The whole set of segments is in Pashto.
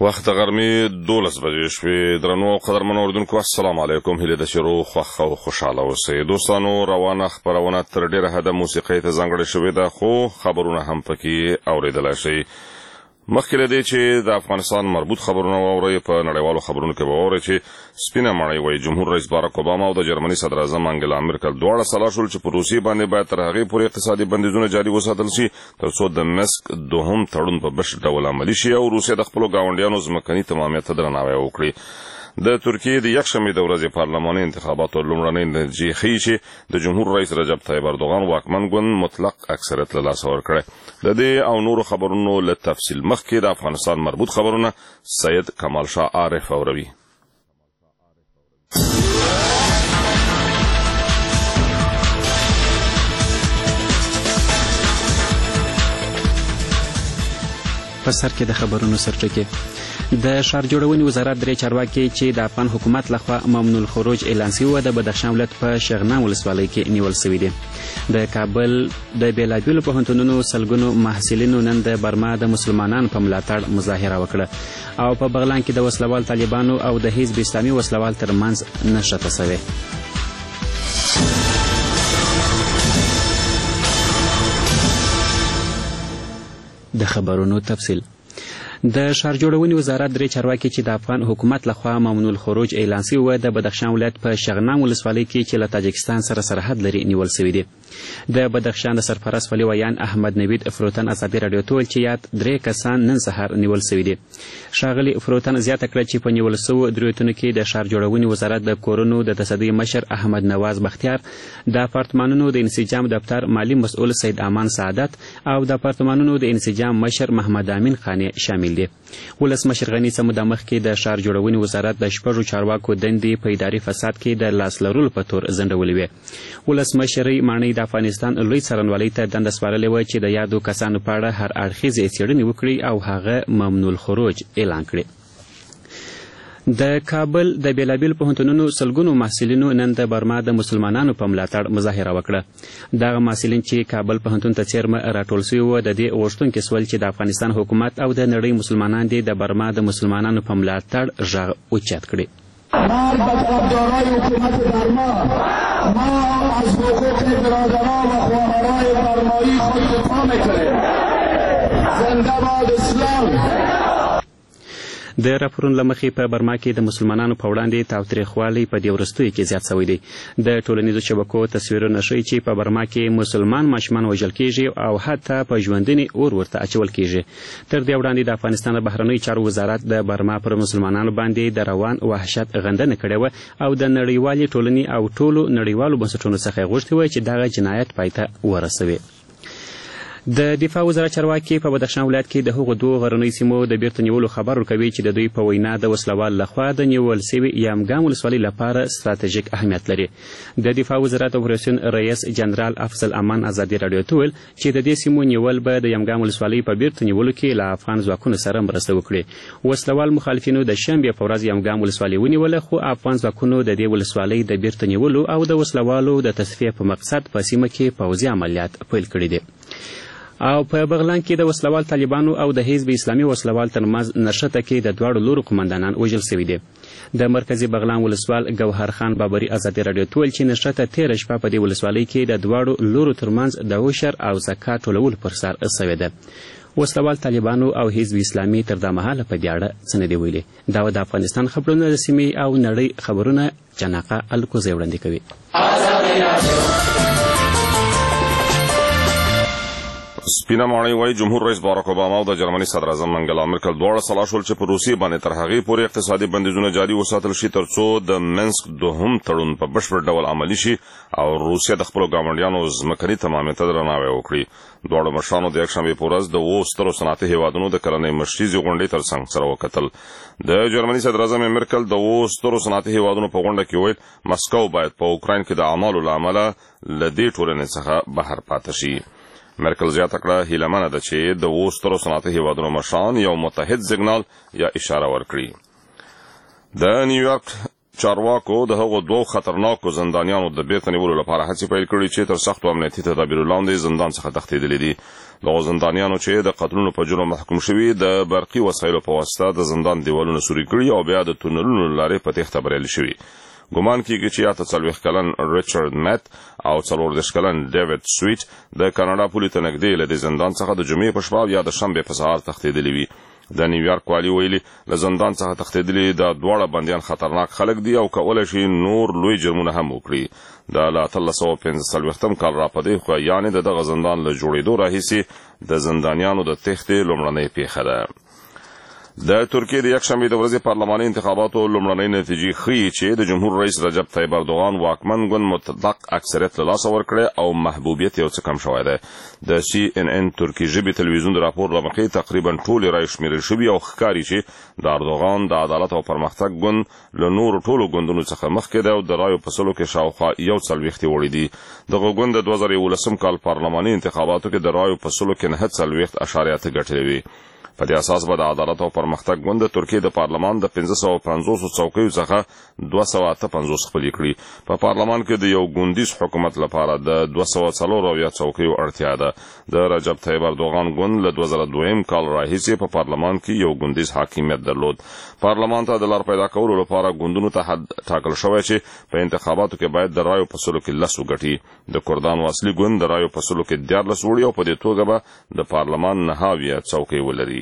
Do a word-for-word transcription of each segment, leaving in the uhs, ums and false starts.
وخت غرمې دولس بجې شوې. درنو قدرمنو اوریدونکو السلام علیکم. هیله ده چې روغ خوښ او خوشحاله اوسئ. دوستانو روانه خپرونه تر ډېره حده موسیقۍ ته ځانګړې شوې ده، خو خبرونه هم پکې اورېدلی شئ. مخکې له دې چې د افغانستان مربوط خبرونه واورئ، په نړیوالو خبرونو کې به واورئ چې سپینه ماڼۍ وایي جمهور رئیس باراک اوباما او د جرمني صدر اعظم انګلا میرکل دواړه سلا شول چې په روسیې باندې باید تر هغې پورې اقتصادي بندیزونه جاري وساتل شي تر څو د مسک دوهم تړون په بشپړ ډول عملي شي او روسیه د خپلو ګاونډیانو ځمکني تمامیت ته درناوی وکړي. د ترکیې د یکشنبې د ورځې پارلماني انتخاباتو لومړنۍ نتیجې ښیي چې د جمهور رئیس رجب طیب اردوغان واکمن ګوند مطلق اکثریت له لاسه ورکړی. د دې او نورو خبرونو له تفصیل مخکې د افغانستان مربوط خبرونه سید کمال شاه عارف اوروي. په سر کې د خبرونو سرټکي. د ښار جوړونې وزارت درې چارواکي چې د افغان حکومت لخوا ممنوع الخروج اعلان شوي وه د بدخشان ولایت په شغنان ولسوالۍ کې نیول شوي دي. د کابل د بېلابېلو پوهنتونونو سلګونو محصلینو نن د برما د مسلمانانو په ملاتړ مظاهره وکړه او په بغلان کې د وسلوال طالبانو او د حزب اسلامي وسلوال ترمنځ نښته شوې. د خبرونو تفصیل. د ښار جوړونې وزارت درې چارواکي چې د افغان حکومت لخوا ممنوع الخروج اعلان شوي وه د بدخشان ولایت په شغنان ولسوالۍ کې چې له تاجکستان سره سرحد لري نیول شوي دي. د بدخشان د سرپرست ولی ویان احمد نوید فروتن ازادي راډیو ته وویل چې یاد درې کسان نن سهار نیول شوي دي. ښاغلي فروتن زیاته کړه چې په نیول شوو دریو تنو کې د ښار جوړونې وزارت د کورونو د تصدۍ مشر احمد نواز بختیار، د اپارتمانونو د انسجام دفتر مالی مسؤل سید امان سعادت او د اپارتمانونو د انسجام مشر محمد امین خانی شامل دي. ولسمشر غني څه موده مخکې د ښار جوړونې وزارت د شپږو چارواکو دندې په اداري فساد کې د لاس لرلو په تور ځنډولې وې. ولسمشرۍ ماڼۍ د افغانستان لوی څارنوالۍ ته دنده سپارلې وه چې د یادو کسانو په اړه هر اړخیزې څېړنې وکړي او هغه ممنوع الخروج اعلان کړي. د کابل د بېلابېلو پوهنتونونو سلګونو محصلینو نن د برما د مسلمانانو په ملاتړ مظاهره وکړه. دغه محصلین چې کابل پوهنتون ته څیرمه راټول شوي وو د دې غوښتونکي سول چې د افغانستان حکومت او د نړۍ مسلمانان دې د برما د مسلمانانو په ملاتړ غږ اوچت کړي. ما به طرفدارای حکومت برما، ما از حقوق برادران و خواهرای برمایی خود دفاع میکنیم. زنده باد اسلام. د راپورونو له مخې په برما کې د مسلمانانو په وړاندې تاوتریخوالی په دې وروستیو کې زیات شوی دی. د ټولنیزو شبکو تصویرونه ښیي چې په برما کې مسلمان ماشومان وژل کیږي او حتی په ژوندنې اور ورته اچول کیږي. تر دې وړاندې د افغانستان د بهرنیو چارو وزارت د برما پر مسلمانانو باندې د روان وحشت غندنه کړې وه او د نړیوالې ټولنې او ټولو نړیوالو بنسټونو څخه یې غوښتي وه چې دغه جنایت پای ته ورسوي. د دفاع وزارت چارواکي په بدخشان ولایت کې د هغو دوو غرنیو سیمو د بیرته نیولو خبر ورکوي چې د دوی په وینا د وسلوال لخوا د نیول سوي یمګام ولسوالۍ لپاره ستراتیژیک اهمیت لري. د دفاع وزارت اپریشن رئیس جنرال افضل امان ازادي راډیو ته ویل چې د دې سیمو نیول به د یمګام ولسوالۍ په بیرته نیولو کې له افغان ځواکونو سره مرسته وکړي. وسلوال مخالفینو د شنبې په ورځ یمګام ولسوالۍ ونیوله، خو افغان ځواکونو د دې ولسوالۍ د بیرته نیولو او د وسلوالو د تصفیې په مقصد په سیمه کې پوځي عملیات پیل کړي دي. او په بغلان کې د وسلوال طالبانو او د حزب اسلامي وسلوال ترمنځ نښته کې د دواړو لورو قمندانان وژل شوي دي. د مرکزي بغلان ولسوال ګوهر خان بابري ازادي راډیو ته ویل چې نښته تېره شپه په دې ولسوالۍ کې د دواړو لورو ترمنځ د عشر او زکات ټولولو پر سر شوې ده. وسلوال طالبانو او حزب اسلامي تر دا مهاله په دې اړه څه نه دي ویلي. دا د افغانستان خبرونه د سیمې او نړۍ خبرونه جناقه الکوزی وړاندې کوي. سپینه ماڼۍ وایي جمهور رئیس باراک اوباما او د جرمني صدر اعظم انګلا میرکل دواړه سلا شول چې په روسیې باندې تر هغې پورې اقتصادي بندیزونه جاري وساتل شي تر څو د منسک دوهم تړون په بشپړ ډول عملي شي او روسیه د خپلو ګاونډیانو ځمکني تمامیت ته درناوی وکړي. دواړو مشرانو د یکشنبې په ورځ د اوو سترو صنعتي هیوادونو د کلنۍ مشریزې غونډې تر څنګ سره وکتل. د جرمني صدر اعظم میرکل د اوو سترو صنعتي هیوادونو په غونډه کې ویل مسکو باید په اوکراین کې د اعمالو له امله له دې ټولنې څخه بهر پاتې شي. مرکل زیاته کړه هیله منه ده چې د اوو سترو صنعتي هیوادونو مشران یو متحد سیګنال یا اشاره ورکړي. د نیویارک چارواکو د هغو دوو خطرناکو زندانیانو د بیرته نیولو لپاره هڅې پیل کړي چې تر سختو امنیتي تدابیرو لاندې زندان څخه تښتېدلي دي. دغو زندانیانو چې د قتلونو په جرم محکوم شوي د برقي وسایلو په واسطه د زندان دیوالونه سوري کړي او بیا د تونلونو له لارې په تېښته بریالي شوي. ګمان کېږي چې اته څلوېښت کلن ریچارډ میت او څلور دېرش کلن ډیوډ سویټ د کاناډا پولې ته نږدې له دې زندان څخه د جمعې په شپه یا د شنبې په سهار تښتېدلي وي. د نیویارک والي ویلي له زندان څخه تښتېدلي دا دواړه بندیان خطرناک خلک دي او کولی شي نور لوی جرمونه هم وکړي. دا له اتلس سوه پنځه څلوېښتم کال راپدې خوا یعنې د دغه زندان له جوړېدو راهیسې د زندانیانو د تښتې لومړنۍ پیښه ده. د ترکیې د یکشنبې د ورځې پارلماني انتخاباتو لومړنۍ نتیجې ښیي چې د جمهور رئیس رجب طیب اردوغان واکمن ګوند مطلق اکثریت له لاسه ورکړی او محبوبیت یو څه کم شوی دی. د سی ان ان ترکي ژبې تلویزیون د راپور له مخې تقریبا ټولې رایې شمېرل شوي او ښکاري چې د اردوغان د عدالت او پرمختګ ګوند له نورو ټولو ګوندونو څخه مخکې دی او د رایو په سلو کې شاوخوا یو څلوېښت وړي دي. دغه ګوند د دوه زره یولسم کال پارلماني انتخاباتو کې د رایو په سلو کې نهه څلوېښت اشاریه اته ګټلې وي. په دې اساس به د عدالت او پرمختګ ګوند د ترکیې د پارلمان د پنځه سوه پنځوس څوکیو څخه دوه سوه اته پنځوس خپلې کړي. په پارلمان کې د یو ګوندیز حکومت لپاره د دوه سوه څلور اویا څوکیو اړتیا ده. د رجب طیب اردوغان ګوند له دوه زره دویم کال راهیسې په پارلمان کې یو ګوندیز حاکمیت درلود. پارلمان ته د لار پیدا کولو لپاره ګوندونو ته حد ټاکل شوی چې په انتخاباتو کې باید د رایو په سلو کې لس وګټي. د کردانو اصلي ګوند د رایو په سلو کې دیارلس وړي او په دې توګه به د پارلمان نهه اویا څوکۍ ولري.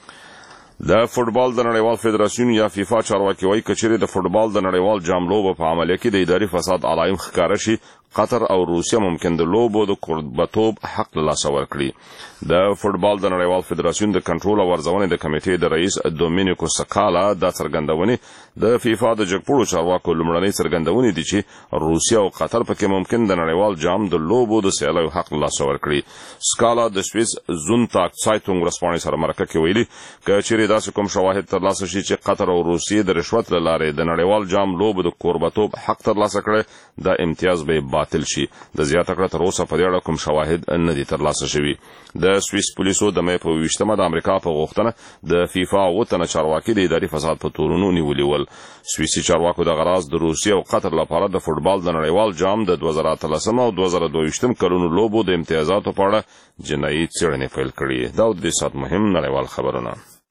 د فوټبال د نړیوال فدراسیون یا فیفا چارواکي وایي که چیرې د فوټبال د نړیوال جام لوبه په عملیه کې د اداري فساد علایم ښکاره شي قطر او روسیه ممکن د لوبو د کوربه‌توب حق له لاسه ورکړي. د فوټبال د نړیوال فدراسیون د کنټرول او ارزونې د کمیټې د رئیس دومینیکو سکالا دا څرګندونې د فیفا د جګپوړو چارواکو لومړنۍ څرګندونې دي چې روسیه او قطر پکې ممکن د نړیوال جام د لوبو د سیالیو حق له لاسه ورکړي. سکالا د سویس زونتاګ سایتونګ ورځپاڼې سره مرکه کې ویلي که چیرې داسې کوم شواهد ترلاسه شي چې قطر او روسیې د رشوت له لارې د نړیوال جام لوبو د کوربه‌توب حق ترلاسه کړی دا امتیاز به باطل شي. د زیاته کړه تر اوسه په دې اړه کوم شواهد نه دي ترلاسه شوي. د سویس پولیسو د مې په اوویشتمه د امریکا په غوښتنه د فیفا اووه تنه چارواکي د اداري فساد په تورونو نیولي ول. سویسي چارواکو دغه راز د روسیې او قطر لپاره د فوټبال د نړیوال جام د دوه زره اتلسم او دوه زره دوه ویشتم کلونو لوبو د امتیازاتو په اړه جنایي څېړنې پیل کړي. دا د دې ساعت مهم نړیوال خبرونه.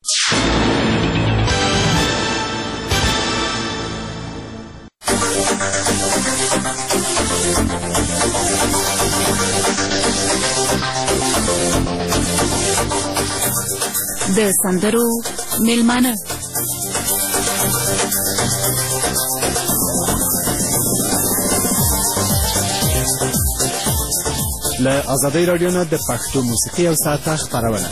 د سندرو میلمانه له ازادۍ راډیو نه د پښتو موسیقي او ساعته خپرونه.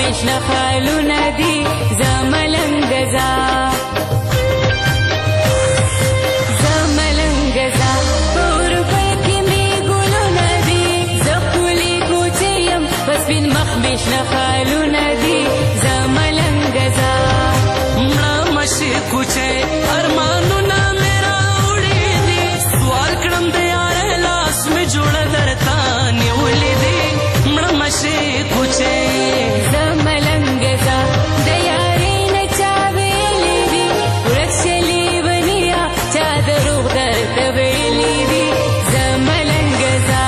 بشنه خالونه دي زملنګ زا زملنګ زا پر پکې می ګلونه دي زخولي کوچې يم پس بن مخ بشنه خالونه دي زملنګ زا مړه مشي کوچې ارمانونه میرا وړي دي سوال کړم د یار لاس می جوړ درتا نیولې دي مړه مشي کوچې زملنګ زا د یارې نه چا ویلې دي ورک شلي ونیا چا دروغ درته ویلې دي زملنګ زا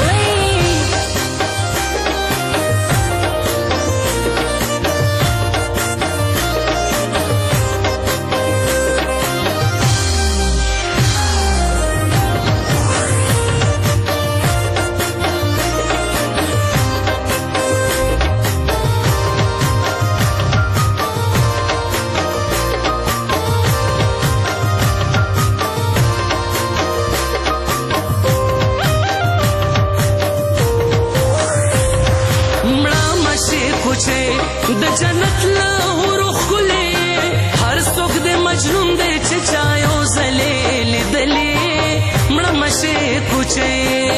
د جنت لهورو ښکلې هر څوک د مجنون دی چې چا یو ځلې لیدلې مړه مشې کوچې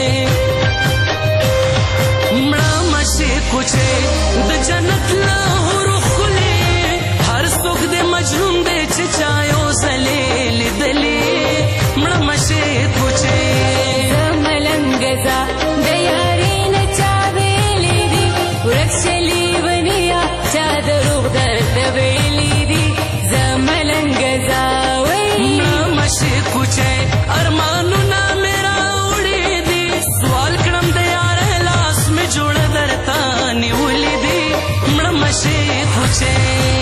مړه مشې کوچې د جنت لهورو ښکلې هر څوک د مجنون دی چې چا یو ځلې لیدلې مړه مشې کوچې زملنګ زا د یارې نه چا ویلې دي ورک شلي چا دروغ درته ویلې دي زملنګ زا مړه مشي کوچې ارمانونه میرا وړي دي سوال کړم د یار لاس می جوړ درته نیولې دي مړه مشي کوچې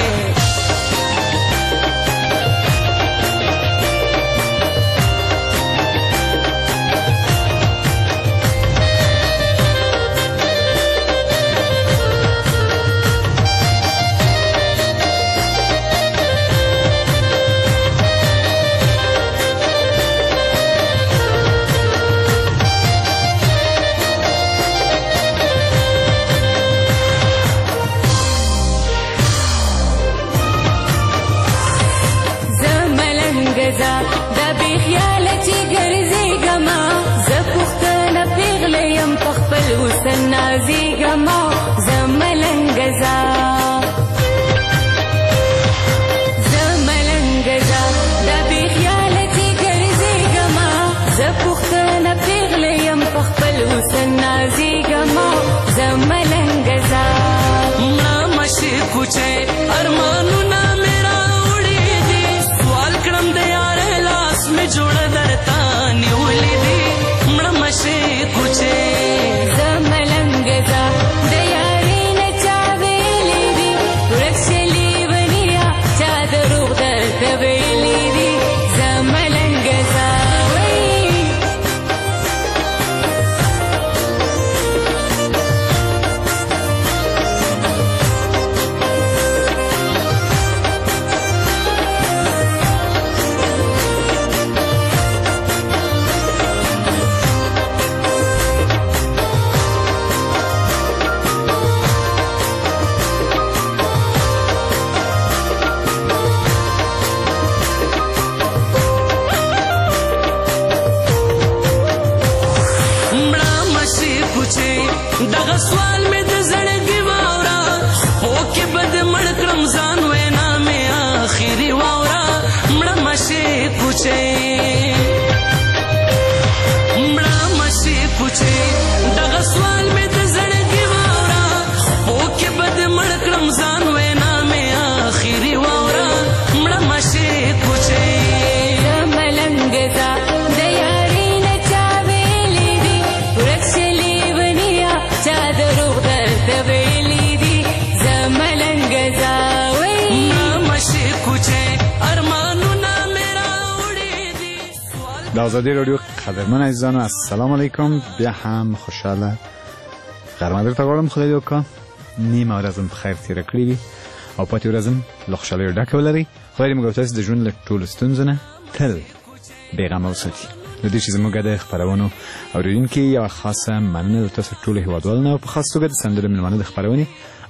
دا بې خیاله چې ګرځېږمه زه پوښتنه پېغله یم په خپل حسن نازېږمه زملنګ زا زملنګ زا دا بې خیاله چې ګرځېږمه زه پوښتنه پېغله یم په خپل حسن نازېږمه زملنګ زا مړه مشي کوچې ارمانونه میرا وړي دي سوال کړم د یار لاس می جوړ درتا نیولې دي مړه مشي کوچې زملنګ زا د یارې نه چا ویلې دي ورک شلي ونیا چا دروغ درته ویلې دي زملنګ زا دغه سوال مې د زړګي واوره خو کې به د مړ کړم ځان وینا مې آخري واوره مړه مشي کوچې مړه مشي کوچې دغه سوال مې د زړګي واوره خو کې به د مړ کړم ځان وینا مې آخري واوره مړه مشي کوچې زملنګ زا د یارې نه چا ویلې دي ورک شلي ونیا چا دروغ درته ویلې دي زملنګ زا مړه مشي کوچې ارمانونه میرا وړي دي د آزادی رادیو قدرمن عزیزانو السلام علیکم بیا هم خوشحاله غرمه درته غواړم خدای دې وکړه نیمه ورځ مو په خیر تېره کړې وي او پاتې ورځ هم له خوشحالیو ډکه ولرئ خدای دې موږ او تاسې د ژوند له ټولو ستونزو نه تل بېغمه وساتي له دې چې زموږ د خپرونو اورېدونکي یوه خاصه مننه د تاسو ټولو هېوادوالو نه او په خاص توګه د سندرو مېلمانه د خپرونې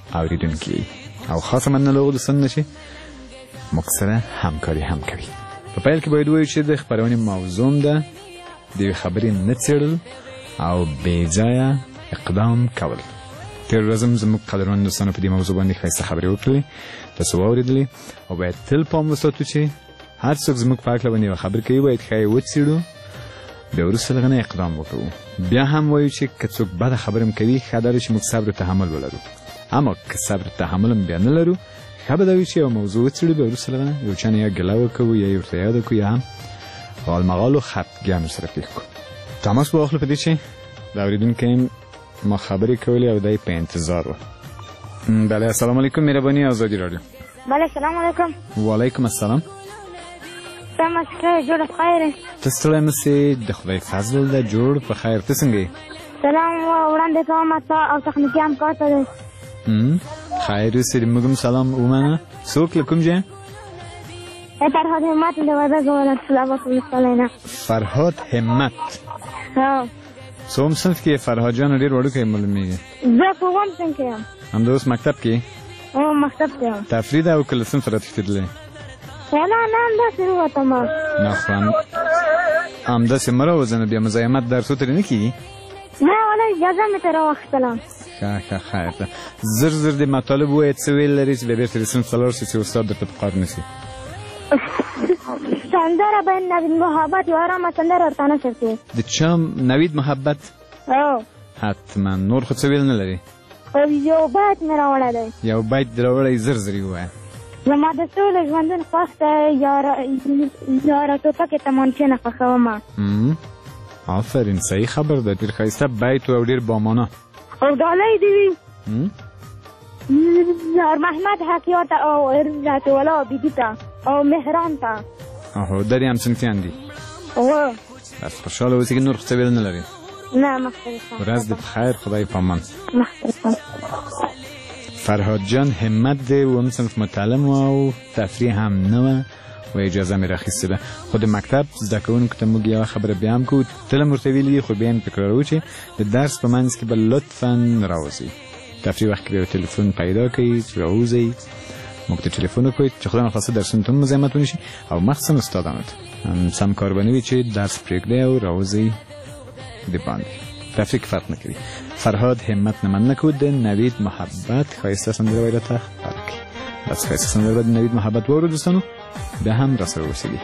اوریدونکي او خاصه مننه له دوستانو چې موږ سره همکاري هم کوي. په پیل کې باید ووایو چې د خپرونې موضوع ده د یوې خبرې نه څېړل او بې ځایه اقدام کول. تېره ورځ هم زموږ قدرمن دوستانو په دې موضوع باندې ښایسته خبرې وکړلې، تاسو واورېدلې، او باید تل پام وساتو چې هر څوک زموږ په هکله باندې یوه خبر کوي باید ښه یې وڅېړو، بیا وروسته له هغه نه اقدام وکړو. بیا هم وایو چې که څوک بده خبره هم کوي ښه دا ده چې موږ صبر او تحمل ولرو، اما که صبر تحمل هم بیا نه لرو ښه به دا وي چې یوه موضوع وڅېړو، بیا وروسته له هغه نه یو چا نه یا ګیله وکړو یا یې ورته یاده کړو یا هم غالمغال و خفګان ورسره پېښ کړو. تماس به واخلو په دې چې د اورېدونکی ما خبرې کولې او دی په انتظار و. بله السلام علیکم، مهرباني آزادي راډیو. بله السلام علیکم. وعلیکم السلام. سمه څنګه جوړ په خیر؟ ته ستړی مسې؟ د خدای فضل ده جوړ په خیر. ته څنګه یې؟ سلام وړاندې کوم تا او تخنیکي همکار ته دی. خیر اوسې، موږ هم سلام ومنه. څوک له کوم ځای؟ فرهاد همت له وردګ ولایت ولسوالۍ نه. فرهاد همت. هو. څوم صنف کې فرهاد جان؟ ډېر وړوکی معلومېږي. زه په اووم صنف کې یم. همدا اوس مکتب کې؟ هو مکتب کې یم. تفریح ده او که له صنف راتښتېدلی؟ نه نه همداسې ووتم. نه خو همداسې مه راوځه نو بیا مزاحمت درسو ترې نه کېږي؟ نه والله اجازه مې ترې واخیستله. ښه ښه خیر ده. زر زر دې مطالب ووایه څه ویل لري چې بیا بېرته دې صنف ته لاړ شي چې استاد درته په قار نه شي. سندره به نوید محبت یو ارامه سندره ورته نشر کړي. د چا نوید محبت؟ هو حتما. نور خو څه ویل نه لري؟ یو بیت مې راوړی دی. یو بیت دې راوړی، زر زر یې ووایه. زما د ټولو ژوندون خوښ دی یاره ټوپکې تمانچې نه خوښومه. آفرین، صحیح خبر ده. ډېر ښایسته بیت او ډېر بامانه. او ډالۍ دې وي یار محمد حقیات او عزت ولا بیبي ته او مهران ته. اهو دا دې هم صنفیان دي؟ هو. بس خوشحاله اوسې، نور خو څه ویل نه لري؟ نه مختلفه. ورځ دې په خیر، خدای په امان. مختلفه. فرهاد جان همت دی، اووم صنف متعلم او تفریح هم نه وه و اجازه مې راخیستې ده. خو د مکتب زده کوونکو ته موږ یوه خبره بیا هم کوو، تل هم ورته ویلي دي خو بیا هم تکراروو چې د درس په منځ کې به لطفا راوځئ. تفریح وخت کې به یو تلیفون پیدا کړئ چې راوځئ، موږ ته تلیفون وکړئ چې خدای نخواسته درسونو ته هم مزاحمت ونه شي او مخصوصا استادانو ته سم کار به نه وي چې درس پرېږدئ او راوځئ د باندې. تفریح کې فرق نه کوي. فرهاد همت نه مننه کوو. د نوید محبت ښایسته سندره ویله ته خپاره کړي. بس ښایسته سندره به د نوید محبت واورو دوستانو، بیا هم راسره اوسېږي.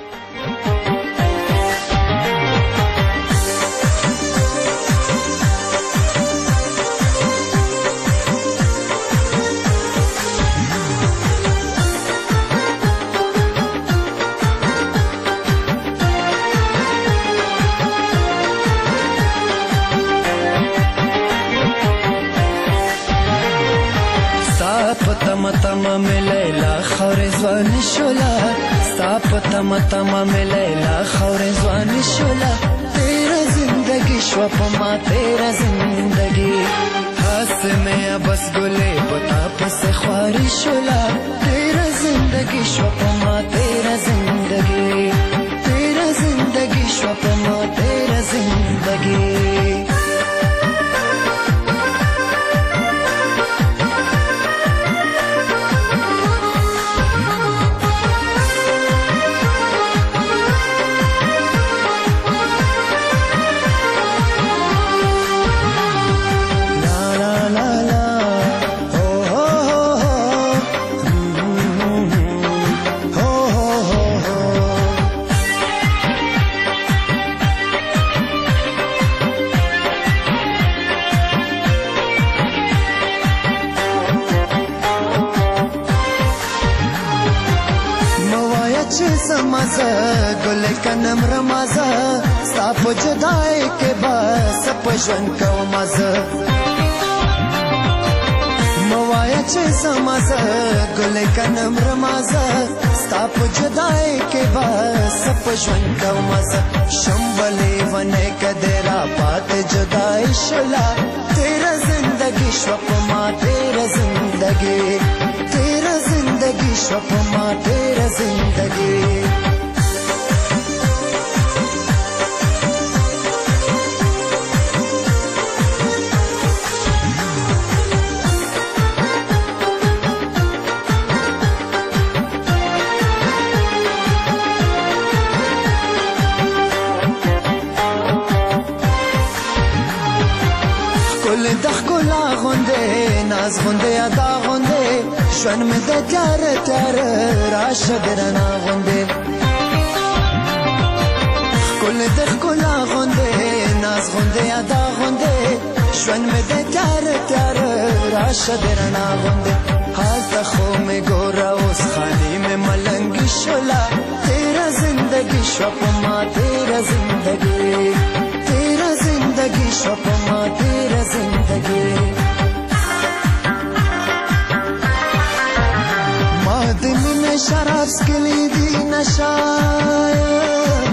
تم تم میں لیلا خور زوان شولا ستا پتا متما میں لیلا خور زوان شولا تیرا زندگی شو پما تیرا زندگی ہس میں بس گلے بتا پس خواری شولا تیرا زندگی شو پما تیرا زندگی تیرا زندگی شو پما تیرا زندگی. گل کنم رمازا ستا په جدای کې بس په ژوند کو مزه موایا چې سمازه گل کنم رمازا ستا په جدای کې بس په ژوند کو مزه شمبلې ونه کدرا پات جدای شلا تیرا زندگی شو په ما تیرا زندگی تیرا زندگی شو په ما تیرا زندگی. غوندې ناز غوندې ادا غوندې ژوند مې د تیاره تیاره راشه د رڼا غوندې ښکلې د ښکلا غوندې ناز غوندې ادا غوندې ژوند مې د تیاره تیاره راشه د رڼا غوندې هلته خو مې ګوره اوس خالي مې ملنګي شوله تیره زندګي شوه په ما تیره زندګي تیره زندگی شو پا ما تیره زندگی ما دمی میں شراب سکلی دی نشاید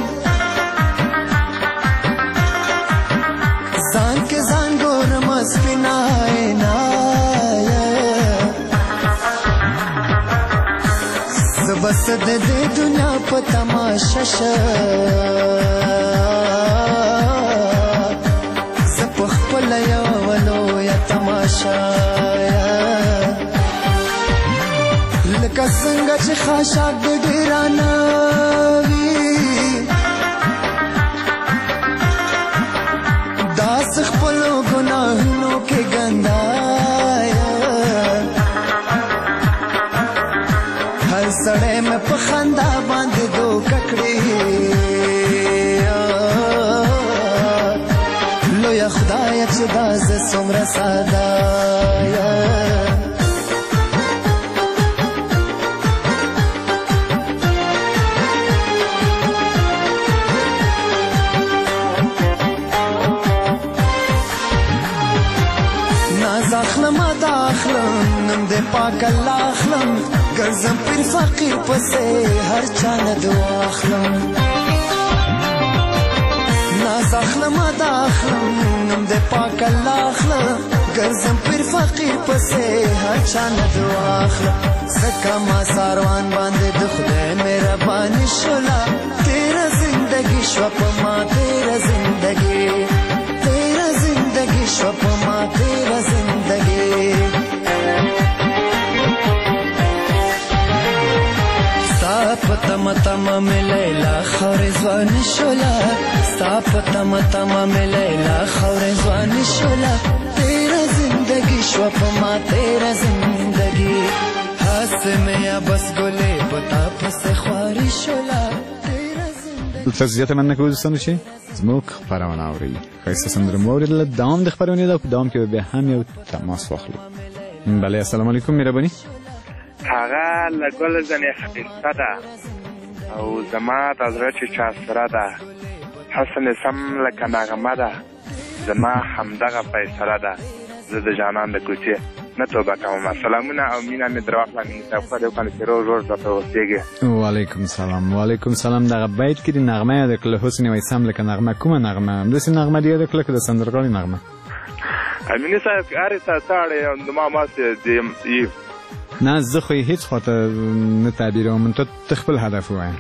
زان کے زان گورم از پنائے ناید زبست دے دنیا پا تماشا شد لکه څنګه چې خاشاک د ډیرانه وي داسې خپلو ګناهونو کې ګنده هر سړی مې په خندا باندې دوکه کړي لویه خدایه چې دا زه څومره ساده پاک الله اخلم ګرځم پیر فقیر پسې هر چا نه دعا اخلم ناز اخلم ادا اخلم نوم د پاک الله اخلم ګرځم پیر فقیر پسې هر چا نه دعا اخلم ځکه ما ساروان باندې د خدای مهرباني شوله تیره زندګي شوه په ما تیره زندګي تیره زندګي شوه په ما تیره زندګي پتم تم میں لیلا خور زوان شولا ستا پتم تم میں لیلا خور زوان شولا تیرا زندگی شو پما تیرا زندگی هست میں یا بس گلے بتا پس خواری شولا دلته زیاته مننه که دوستانو چې زموږ خپرونه اورئ ښایسته سندرې مو واورېدله دوام د خپرونې ده په دوام کې به بیا هم یو تماس واخلو بله السلام علیکم مهرباني هغه له ګل زنې ښایسته ده او زما د زړه چې چا سره ده حسن سم لکه نغمه ده زما همدغه فیصله ده زه د جانان د کوڅې نه توبه کومه سلامونه او مینه مې در واخله مینې صاحب خو دې وکړه چې روز روز درته اوسېږې وعلیکم سلام وعلیکم سلام دغه بیت کې د نغمه یاده کړله حسن ویسم لکه نغمه کومه نغمه همداسې نغمه دې یاده کړله که د سندرغاړې نغمه مینې صاحب هرې ته تاړې ما ماسې دې نه زه خو یې هېڅ خواته نه تعبیروم ته ته خپل هدف ووایه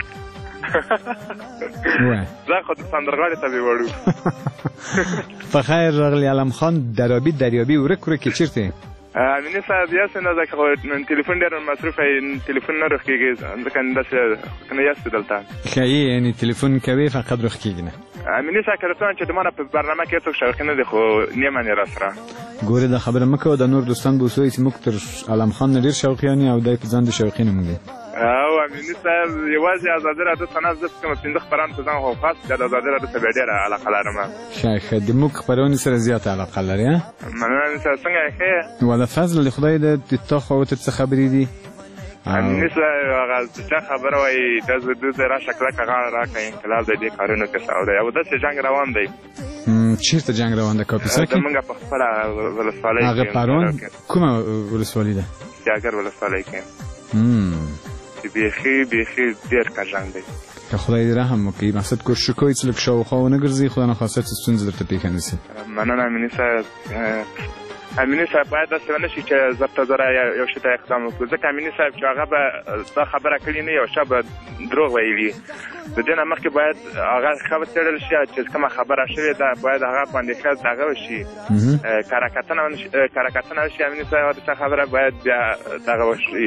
زه خو د سندرغاړې ته مې وړو په خیر راغلی علم خان درابي دریابي ورک ورک یې چېرته یې امینې صاحب یاسې نه ځکه خو تلیفون ډېر مصروف دی تلیفون نه روښ کېږي ځکه داسې نه یاستې دلته ښایي یعنې تلیفون کوې فقط روښ کېږي نه امینې صاحب که درته وایم چې د ما نه په برنامه کې څوک شوقي نه دی خو نه منې را سره ګورې دا خبره مه کوه د نور دوستان به اوس وایي چې موږ تر علم خان نه ډېر شوقیان یو او دی په ځان د شوقي نوموږي او امینې صاحب یوازې ازادي راډیو ته نه زه کومه پنځه خپرانو ته ځم خو خاص بیا د ازادي راډیو ته بیا ډېره علاقه لرم ښه ښه د موږ خپرونې سره زیاته علاقه لرې مننه امینې صاحب څنګه یې ښه وله فضل د خدای د تا خوا ورته څه خبرې دي امینې صاحب هغه چا خبره وایي دا زه راشه کلکه غاړه راکړه انقلاب د دې کارونو کې سودا یو داسې جنګ روان دی چیرته جنگ روان ده کاپیسا کې زمونږ په خپله ولسوالۍ هغه پرون کومه ولسوالۍ ده سیاګر ولسوالۍ کې بیخي بیخي ډېر ښه جنګ دی که خدای دې رحم وکړي مقصد کوشش کوئ چې لږ شاوخوا ونه ګرځئ خدای نخواسته چې ستونزه درته پېښه نه شي مننه امینې صاحب امینې صاحب باید داسې ونه شي چې ضبط زره یو شي ته اقدام وکړو ځکه امینې صاحب چې هغه به دا خبره کړې نه یو شی به دروغ ویلي د دې نه مخکې باید هغه ښه وڅېړل شي چې کومه خبره شوې ده باید هغه باندې ښه دغه وشي کره کتنه وشي امینې صاحب د چا خبره باید بیا دغه وشي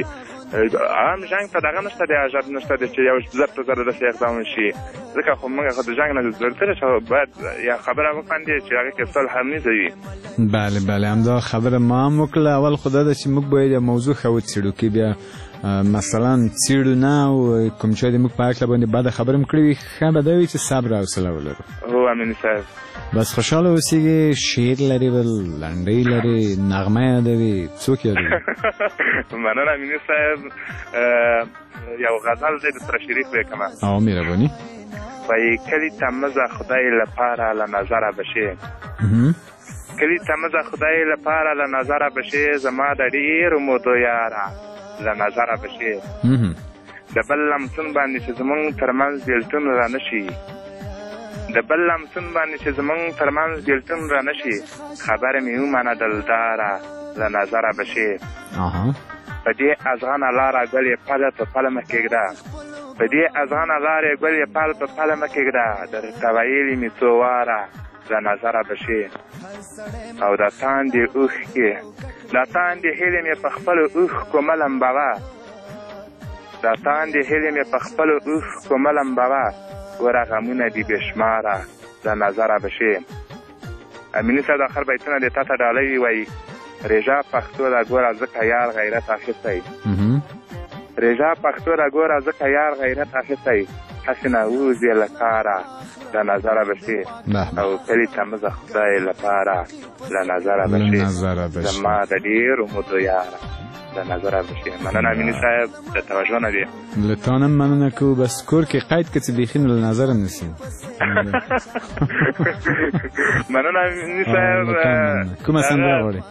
عام جنګ ته دغه نشته دی اجازه نشته دی چې یو زر په زر داسې اقدام وشي ځکه خو موږ خو د جنګ نه ضرورت چې باید یا خبره وکړو چې هغه کې صلح هم نه وي. بله بله همدا خبره ما هم وکړه. اول خدا ده چې موږ باید موضوع ښه وڅېړو کې بیا مثلا څېړو نه او کوم چا د موږ په هکله باندې بده خبره هم کړې وي ښه به دا وي چې صبر او حوصله ولرو. هو امین صاحب بس خوشحاله اوسېږي. شعر لري بل لنډۍ لري نغمه یادوي څوک یادوي؟ مننه امین صاحب. یو غزل دی د تره شریف لیکمه. او مهرباني. وایي کلي ته مزه خدای لپاره له نظره بشې کلي ته مزه خدای لپاره له نظره بشې زما د ډېرو مودو یاره له نظره بشې د بل لمسون باندې چې زمونږ ترمنځ بېلتون را نه شي د بل لمسون باندې چې زمونږ ترمنځ بېلتون را نه شي خبره مې ومنه دلداره له نظره بشې په دې ازغنه لاره ګل یې پله په پله مه کېږده په دې ازغنه لاره ګل یې پل په پله مه کېږده درته ویلي مې څو واره له نظره بشې او د تاندې اوښکې د تاندې هیلې مې په خپلو اوښکو مه لمبوه د تاندې هیلې مې په خپلو اوښکو مه لمبوه ګوره غمونه دي بې شماره له نظره بشې. امیني صاحب د اخر بیتونه دې تا ته ډالۍ وي وایي رېژا پښتو ده ګوره ځکه یار غیرت اخیستی رېژا پښتو ده ګوره ځکه یار غیرت اخیستی هسې نووځې له کاره له نظره بشې او کلي ته مزه خدای لپاره له نظره بشې زما د ډېرو مودو یاره له نظره بشې. مننه امیني صاحب د توجه نه دی. له تا نه مننه کوو بس کور کې قید که څه بیخي نو له نظره نیسي. مننه امیني صاحب. کومه سندره غواړې؟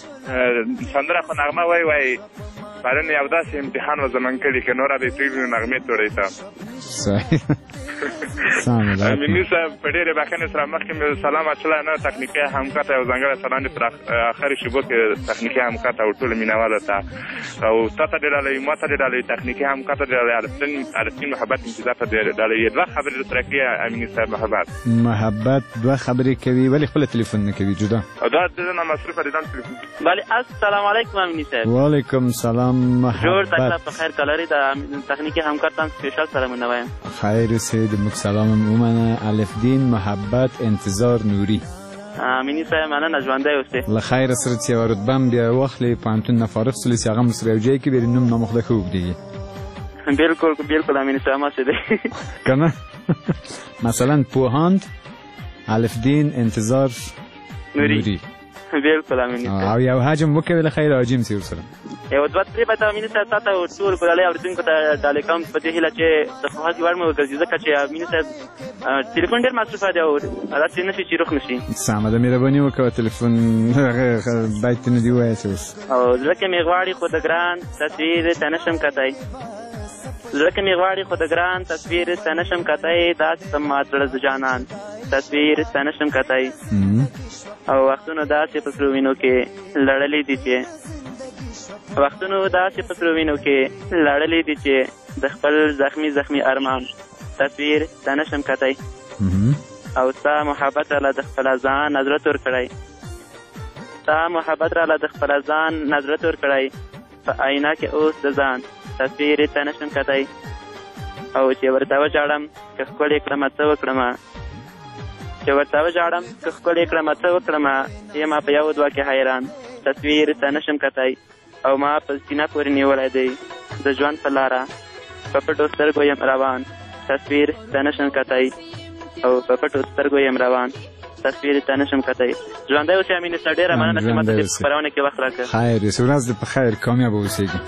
سندره خو نغمه وایي وایي پرون یو داسې امتحان و زموږ کلي کې نوره دې پرېږدي نو نغمې توړی ته. صحیح امیني صاحب په ډېرې بښنې سره مخکې مې سلام اچولی نه تخنیکي همکار ته یو ځانګړی سلام دې پر اخرې شېبو کې تخنیکي همکار ته او ټولو مینهوالو ته او تا ته ډېر ډالۍ ما ته ډېر ډالۍ تخنیکي همکار ته ډېر ډالۍ الفسین محبت انتظار ته ډېر ډالۍ دوه خبرې درسره کوي امیني صاحب. محبت محبت دوه خبرې کوي ولې خپله تلیفون نه کوي جدا؟ دا د نه مصروفه دي دا تلیفون. بله السلام علیکم امیني صاحب. وعلیکم سلام محبت. جوړ تکړه په خیر کلري د تخنیکي همکار ته سپیشل سلامونه وایم. خیر اوسئ د موږ سلام ومنه. الفدین محبت انتظار نوري. امیني صاحب مننه ژوندی اوسئ. له خیره سره چې یوه رتبه هم بیا واخلې پوهنتون نه فارغ سولې چې هغه هم سره یو ځای کې بیا د نوم نامخده ښه اوږدېږي. بلکل بلکل امیني صاحب هماسې دی که نه مثلا پوهاند الفدین انتظار نوري بلکل امیني صاحب. او یو حجم وکوي له خیره حاجم سي ورسره یو دوه درې به ته امیني صاحب تا ته ټول ګلالۍ اورېدونکو ته ډالۍ کوم په دې هیله چې د خوښۍ وړ مې وګرځي ځکه چې امیني صاحب تلیفون ډېر مصروفه دی او داسې نه شي چې روغ نه شي. سمه ده مهرباني وکړه تلیفون بیت نه دې ووایه اوس او زړه کې مې غواړي خو د ګران تصویر ته نه شم کتی زړه کې مې غواړي خو د ګران تصویر ته نه شم کتی داسې ته مات زړه د جانان تصویر ته نه شم کتی او وختونو داسې په سرو وینو کې لړلې دي چې وختونو داسې په سرو وینو کې لړلې دي چې د خپل زخمي زخمي ارمان تصویر ته نه شم کتی او ستا محبت راله د خپله ځان نظره تور کړی ستا محبت راله د خپله ځان نظره تور کړی په آینه کې اوس د ځان تصویر ته نه شم کتی او چې ورته وژاړم که ښکلې کړمه څه وکړمه چې ورته وژاړم که ښکلې کړمه څه وکړمه یمه په یو دوه کې حیران تصویر ته نه شم کتی او ما په سینه پورې نیولی دی د ژوند په لاره په پټو سترګو یم روان تصویر ته نه شم کتی او په پټو سترګو یم روان تصویر ته نه شم کتی. ژوندی اوسې امیني صاحب ډېره مننه چې ماته دې په خپرونه کې وخت راکړ. خیر اوسې ورځ دې په خیر کامیابه اوسېږي.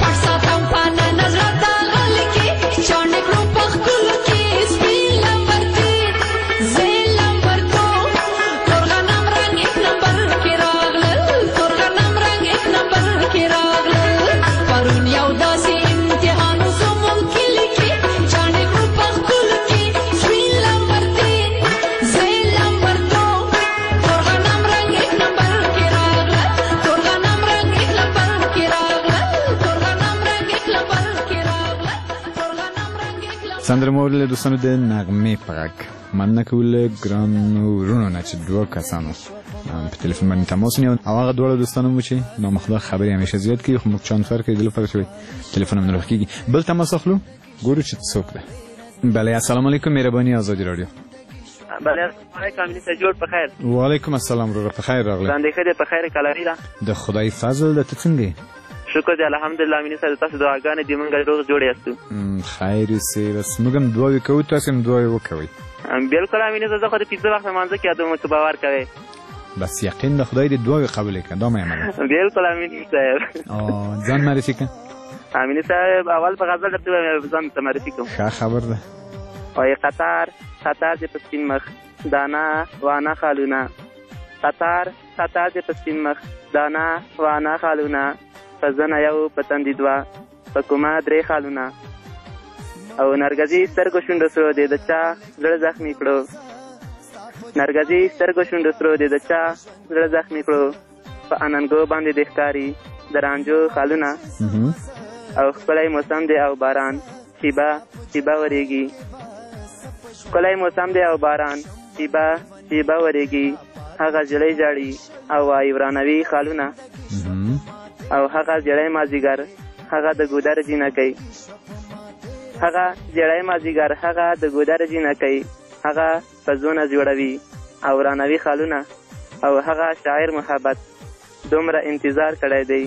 پټ ساتم په نظر د غل کې چاڼې کړو په ښکلو کې سپین لمبر کې زه لمبر کو تور غنم رنګ ایک نمبر کې راغلل تور غنم رنګ ایک نمبر کې راغلل پرون یو داسې امتحان و زموږ کلي کې چاڼې کړو په ښکلو کې سپین لمبر کې زه لمبر کو تور غنم رنګ ایک نمبر کې راغلل تور غنم رنګ ایک نمبر کې راغلل تور غنم رنګ ایک نمبر کې راغلل تور غنم رنګ ایک نمبر سندره مو له دوستانو د نغمې په غږ مننه کوو له ګرانو وروڼو نه چې دوه کسانو په تلیفون باندې تماس ونیو او هغه دواړه دوستانو مو چې نامخدا خبرې همیشه زیات کوي خو موږ چانسفر کوي دلته فرق شوی تلیفون هم نه کېږي بل تماس اخلو ګورو چې څوک ده بله السلام علیکم مهرباني آزادي رادیو بله السلام علیکم امین صاحب جوړ په خیر وعلیکم السلام وروره په خیر راغلی ځان دې ښه دی په خیر کلاري ده د خدای فضل ده ته څنګه یې شکر دی الحمدلله امین صاحب تاسو دعاګانې دي موږ روغ جوړ یاستو خیر اوسې بس موږ هم دعاوې کوو تاسو هم دعاوې وکوئ بلکل امین صاحب زه خو د پنځه وخته لمانځه کې یادوم که باور کوئ بس یقین د خدای دې دعاوې قبولې کړه دا مې عمل بلکل امین صاحب ځان معرفي کړه امین صاحب اول په غزل درته وایم ځان ته معرفي کوم ښه خبر ده وایي قطار قطار دې په سپین مخ دانا وانا خالونه قطار قطار دې په سپین مخ دانا وانا خالونه په زنه یو په تندي دوه په کومه درې خالونه او نرګزي سترګو شونډو سرو دې د چا زړه زخمي کړو نرګزي سترګو شونډو سرو دې د چا زړه زخمي کړو په اننګو باندې دې ښکاري د رانجو خالونه او ښکلی موسم دی او باران شیبه شیبه ورېږي ښکلی موسم دی او باران شیبه شیبه ورېږي هغه ژړی ژاړي او وایي ورانوي خالونه او هغه ژړی مازدیګر هغه د ګودر جینکۍ هغه ژړی مازدیګر هغه د ګودر جینکۍ هغه پزونه جوړوي او ورانوي خالونه او هغه شاعر محبت دومره انتظار کړی دی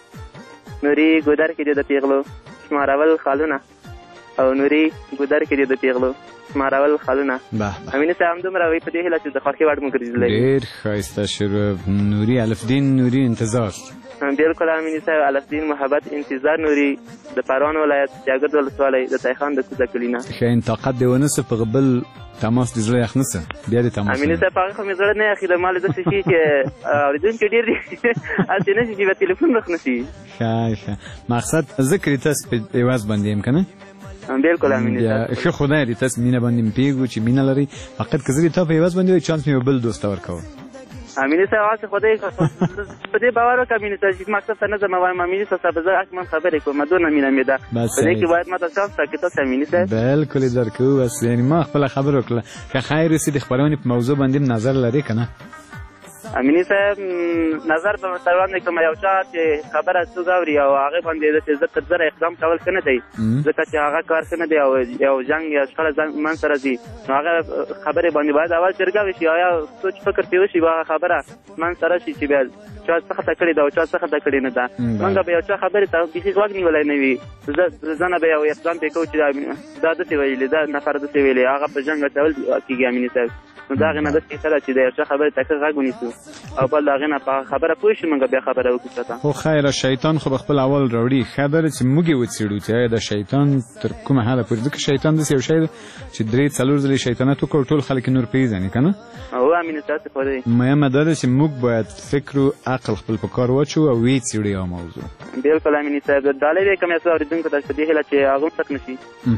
نوري ګودر کې دې د پیغلو شمارول خالونه او نوري ګودر کې دې د پیغلو شمارول خالونه امین صاحب همدومره وایي په دې هیله چې د خوښۍ وړ مو ګرځېدلی ډېر ښایسته شعر نوري الفدین نوري انتظار بلکل امین صاحب الفدین محبت انتظار نوري د پروان ولایت جاګرد ولسوالۍ د تایخان د کوزه کلي نه ښه طاقت دې ونه څه په بل تماس دې زړه یخ نه څه بیا دې تماس امین صاحب هغه خو مې زړه نه یخي د ما له داسې شي چې اورېدونکي ډېر دي هسې نه شي چې به تلیفون رخ نه شي ښه ښه مقصد ذکر تاسو په عوض باندې یم که نه بلکل امین صاحب ښه خدای دې تاسو مینه باندې مې پوهېږو چې مینه لرئ فقط که زه دې تا په عوض باندې وایي چانس مې به بل دوست ته ورکوم امین صاحب هسې خدای په دې باور وکړه امین صاحب چې مقصد ته نه ځم وایم امین صاحب زه حتما خبرې کوم دونه مینه مې ده په دې کې باید ماته چانس راکړې تاسو امین صاحب بلکل یې درکوو بس یعنې ما خپله خبره وکړله که خیر اوسي د خپرونې په موضوع باندې نظر لرې که نه امینی صاحب نظر په مثلا باندې کوم یو چا چې خبره څوک اوري او هغه باندې د زړه تر زړه اقدام کول څه نه دی ځکه چې هغه کار څه نه دی او یو جنگ یا شخړه من سره دی هغه خبره باندې باید اول جرګه وشي یا سوچ فکر پیو شي هغه خبره من سره شي چې بیا چا څه خطا کړی دا او چا څه خطا کړی نه ده موږ به یو چا خبره ته هیڅ وخت نیولای نه وي ځنه به یو اقدام وکړو چې دا د څه ویلې دا نفر د څه ویلې هغه په جنگ ټول کیږي امینی صاحب نو دا غنه د څه سره چې د یو چا خبره تکه غږ ونیسو او بل دا غنه په خبره پوه شي موږ بیا خبره وکړو خو خیر شیطان خو خپل اول راوړي خبره چې موږ وڅېړو چې دا شیطان تر کومه حاله پورې ځکه شیطان د یو شی چې درې څلور ځلې شیطانت وکړ ټول خلک نور پیژني کنه او امین تاسو په دې مهمه ده چې موږ باید فکر او عقل خپل په کار واچو او وی څېړو یو موضوع بالکل امین صاحب دا لې کوم څه اوریدونکو ته دې هله چې هغه تک نشي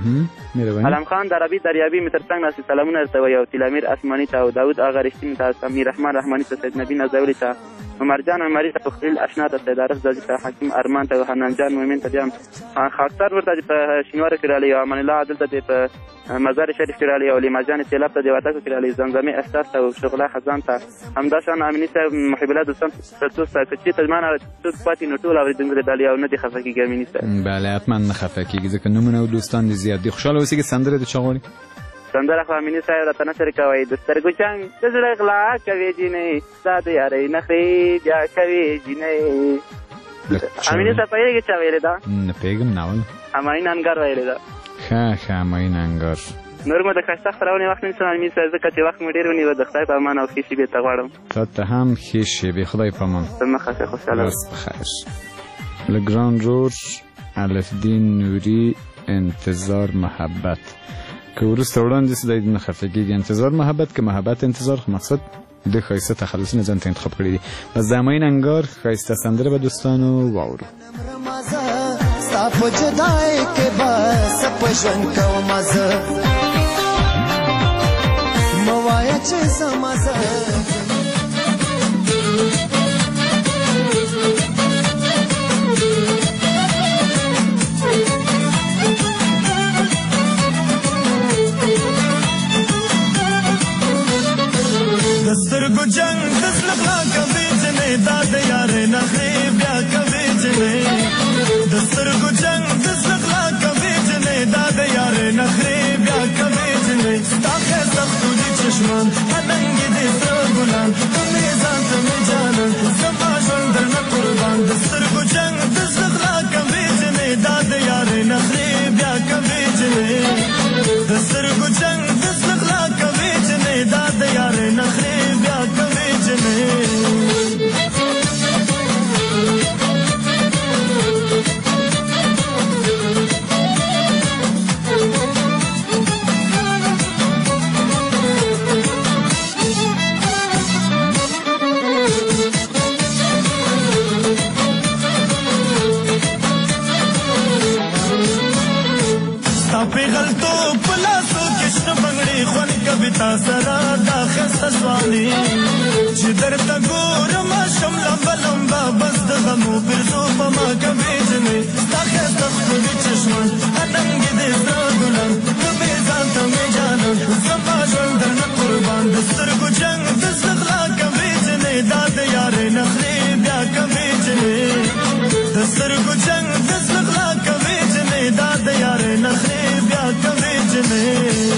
علم خان د عربي دریابي متر څنګه ناس سلامونه ورته وي او تلامیر اسماني ته او داود اغا رښتینی ته سمیر رحمان رحماني ته سید نبی نازولی ته عمرجان عمري ته فخري الاشنا ته سید عارف زاجي ته حکیم ارمان ته حنان جان مومن ته جام خاصر ورته په شینوار کې رالی او امان الله عادل ته په مزار شریف کې رالی او لمجان تلاب ته دیواته کې رالی زمزمه استاس ته او شغله خزان ته همداشان امینی صاحب محب الله دوستان تاسو ته چې تجمانه څوک پاتې نو ټول اوریدونکو ته دالي او نه دي خفه کیږي امینی صاحب بله حتما نه خفه کیږي ځکه نمونه او دوستان دي زیات دي خوشاله اوسئ چې سندره د چغوري سندره خو امینی صاحب راته نشر کوي د سترګو چنګ د زړه غلا کوي جینې ستا د یارۍ نخرې بیا کوي جینې امینی صاحب پوهېږې چا ویلې ده نه پوهېږم ناول همایون انګار ویلې ده ښه ښه همایون انګار نور مو د ښایسته خپرونې وخت نیسم امیني صاحب ځکه چې وخت مو ډېر ونیوه د خدای په امان او ښې شېبې ته غواړم تا ته هم ښې شېبې خدای په امان ته مخه ښه خوشحاله بس بخیر له ګران رور الفدین نوری انتظار محبت که وروسته وړاندې سه د نه خفه کېږي انتظار محبت که محبت انتظار خو مقصد د ښایسته تخلصونه ځان ته انتخاب کړي دي بس د امین انګار ښایسته سندره به دوستانو واورو ستا په جدای کې بس په ژوند کوم زه مه وایه چې زما زه دسترګو جنگ دزل غلا کوي جنې دا د یارې نخرې بیا کوي جنې دسترګو جنگ دزل غلا کوي جنې دا د یارې نخرې بیا کوي جنې ستا ښایسته ښکلي چشمان اننګ دې سره ګلان ته مې ځان ته مې جانان زما ژوند درنه قربان دسترګو جنگ دزل غلا کوي جنې دا د یارې نخرې بیا کوي جنې دسترګو جنگ دزل غلا کوي جنې دا د یارې نخرې تا سره دا خسته ځواني چې درته ګورم شم لمبه لمبه بس د غمو ګرځو په ما کوي جنې ستا ښایسته ښکلي چشمان اننګ دې زړه ګلان ته مې ځان ته مې جانان زما ژوند درنه قربان د سترګو جنګ د زړه غلا کوي جنې دا د یارې نخرې بیا کوي جنې د سترګو جنګ د زړه غلا کوي جنې دا د یارې نخرې بیا کوي جنې